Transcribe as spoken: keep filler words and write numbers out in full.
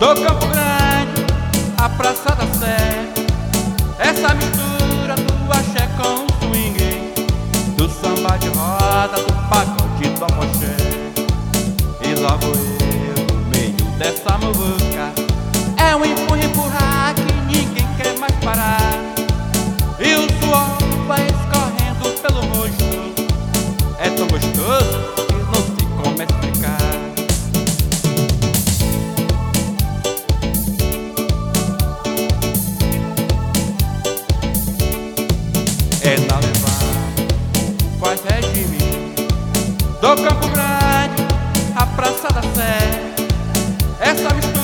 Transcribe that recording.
do Campo Grande, a Praça da Sé. Essa mistura do axé com o swing, do samba de roda, do pagode, do apoxé. E lá vou eu no meio dessa muvuca, é um empurra, empurrar que ninguém quer mais parar. E o suor vai escorrendo pelo rosto, é tão gostoso que não sei como explicar. É na levada, faz regime, do Campo Grande, a Praça da Sé. Essa mistura